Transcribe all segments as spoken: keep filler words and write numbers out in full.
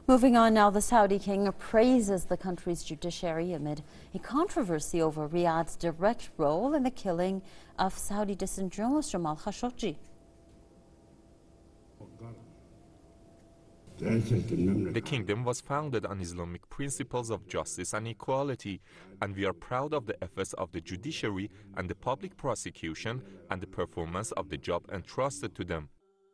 Moving on now, the Saudi king praises the country's judiciary amid a controversy over Riyadh's direct role in the killing of Saudi dissident journalist Jamal Khashoggi. The kingdom was founded on Islamic principles of justice and equality, and we are proud of the efforts of the judiciary and the public prosecution and the performance of the job entrusted to them.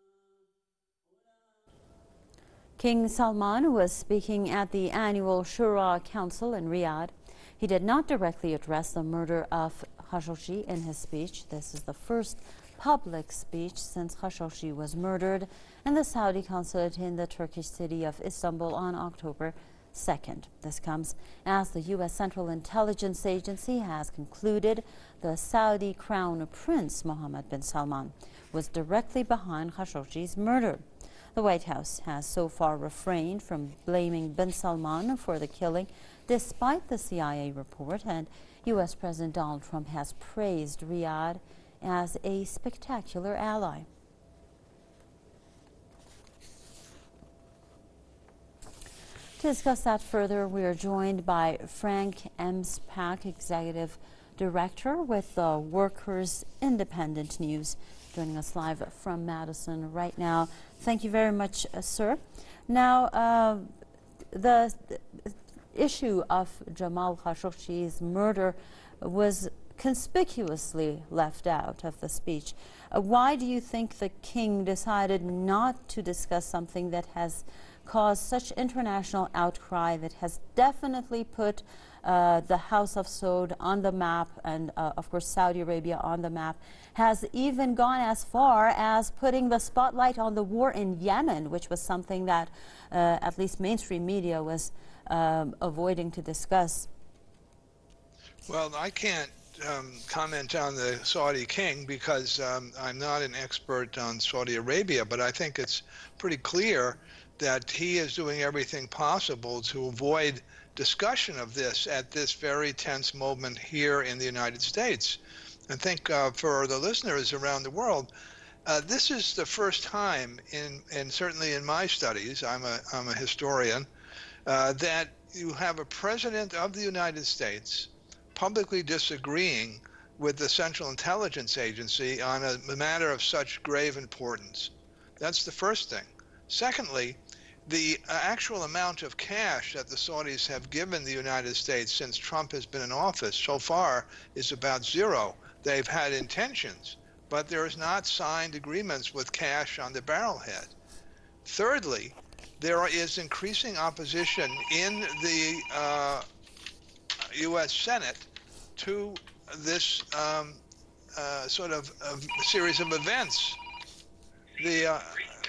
King Salman was speaking at the annual Shura Council in Riyadh. He did not directly address the murder of Khashoggi in his speech. This is the first public speech since Khashoggi was murdered in the Saudi consulate in the Turkish city of Istanbul on October second. This comes as the U S Central Intelligence Agency has concluded the Saudi Crown Prince Mohammed bin Salman was directly behind Khashoggi's murder. The White House has so far refrained from blaming bin Salman for the killing, despite the C I A report, and U S President Donald Trump has praised Riyadh as a spectacular ally. To discuss that further, we are joined by Frank Emspak, Executive Director with the Workers Independent News, joining us live from Madison right now. Thank you very much, uh, sir. Now, uh, the, the issue of Jamal Khashoggi's murder was conspicuously left out of the speech. Uh, why do you think the king decided not to discuss something that has caused such international outcry, that has definitely put uh, the House of Saud on the map, and uh, of course Saudi Arabia on the map, has even gone as far as putting the spotlight on the war in Yemen, which was something that uh, at least mainstream media was um, avoiding to discuss? Well, I can't um, comment on the Saudi king because um, I'm not an expert on Saudi Arabia, but I think it's pretty clear that he is doing everything possible to avoid discussion of this at this very tense moment here in the United States. I think uh, for the listeners around the world, uh, this is the first time in, and certainly in my studies, I'm a, I'm a historian, uh, that you have a president of the United States publicly disagreeing with the Central Intelligence Agency on a matter of such grave importance. That's the first thing. Secondly, the actual amount of cash that the Saudis have given the United States since Trump has been in office so far is about zero. They've had intentions, but there is not signed agreements with cash on the barrelhead. Thirdly, there is increasing opposition in the uh, U S Senate to this um, uh, sort of uh, series of events. The uh,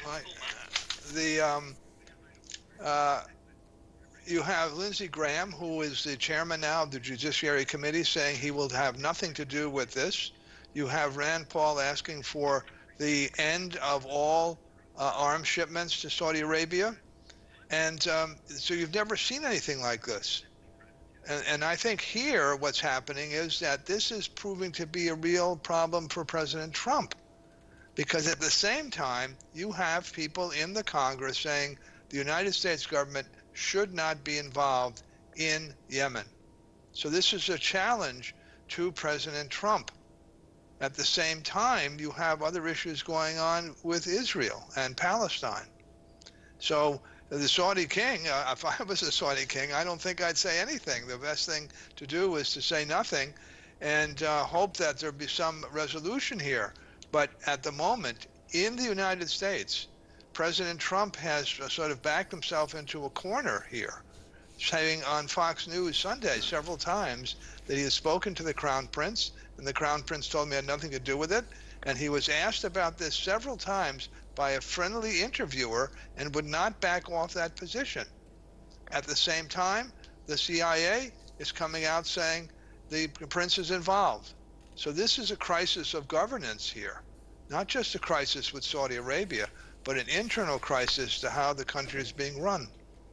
the um, uh, you have Lindsey Graham, who is the chairman now of the Judiciary Committee, saying he will have nothing to do with this. You have Rand Paul asking for the end of all uh, arms shipments to Saudi Arabia. And um, so you've never seen anything like this. And, and I think here what's happening is that this is proving to be a real problem for President Trump. Because at the same time, you have people in the Congress saying the United States government should not be involved in Yemen. So this is a challenge to President Trump. At the same time, you have other issues going on with Israel and Palestine. So the Saudi king, uh, if I was a Saudi king, I don't think I'd say anything. The best thing to do is to say nothing and uh, hope that there'll be some resolution here. But at the moment, in the United States, President Trump has sort of backed himself into a corner here, saying on Fox News Sunday several times that he has spoken to the Crown Prince, and the Crown Prince told him he had nothing to do with it. And he was asked about this several times by a friendly interviewer and would not back off that position. At the same time, the C I A is coming out saying the prince is involved. So this is a crisis of governance here, not just a crisis with Saudi Arabia, but an internal crisis to how the country is being run.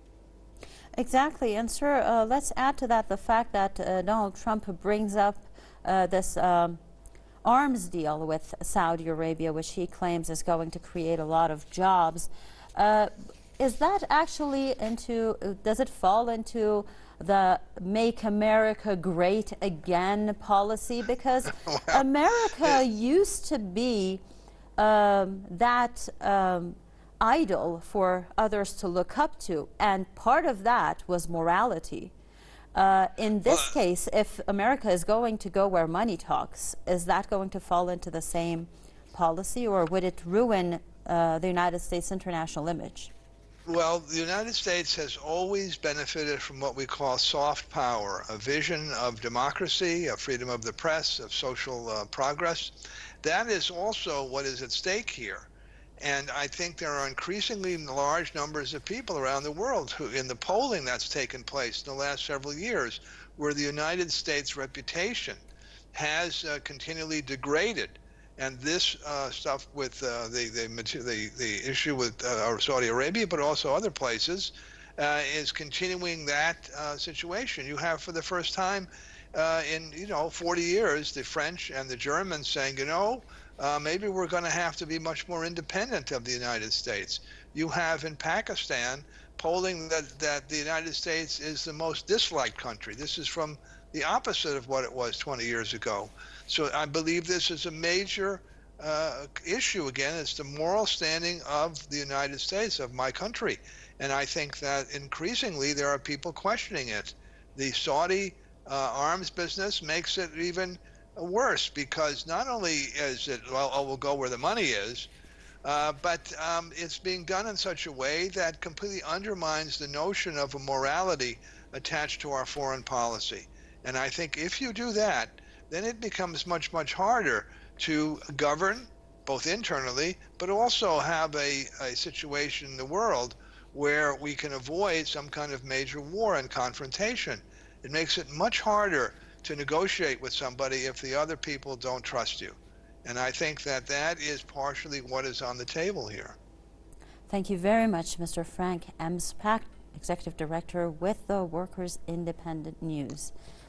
Exactly. And sir, uh, let's add to that the fact that uh, Donald Trump brings up uh, this um, arms deal with Saudi Arabia, which he claims is going to create a lot of jobs. Uh, is that actually into, does it fall into the Make America Great Again policy? Because well, America it, used to be um, that um, idol for others to look up to, and part of that was morality. Uh, in this well, case, if America is going to go where money talks, is that going to fall into the same policy, or would it ruin uh, the United States' international image? Well, the United States has always benefited from what we call soft power, a vision of democracy, of freedom of the press, of social uh, progress. That is also what is at stake here. And I think there are increasingly large numbers of people around the world who, in the polling that's taken place in the last several years, where the United States reputation has uh, continually degraded. And this uh, stuff with uh, the, the, the, the issue with uh, Saudi Arabia, but also other places, uh, is continuing that uh, situation. You have, for the first time uh, in, you know, forty years, the French and the Germans saying, you know, uh, maybe we're going to have to be much more independent of the United States. You have in Pakistan polling that, that the United States is the most disliked country. This is from the opposite of what it was twenty years ago. So I believe this is a major uh, issue. Again, it's the moral standing of the United States, of my country. And I think that increasingly there are people questioning it. The Saudi uh, arms business makes it even worse, because not only is it, well, oh, we'll go where the money is, uh, but um, it's being done in such a way that completely undermines the notion of a morality attached to our foreign policy. And I think if you do that, then it becomes much, much harder to govern, both internally, but also have a, a situation in the world where we can avoid some kind of major war and confrontation. It makes it much harder to negotiate with somebody if the other people don't trust you. And I think that that is partially what is on the table here. Thank you very much, Mister Frank Emspak, Executive Director with the Workers Independent News.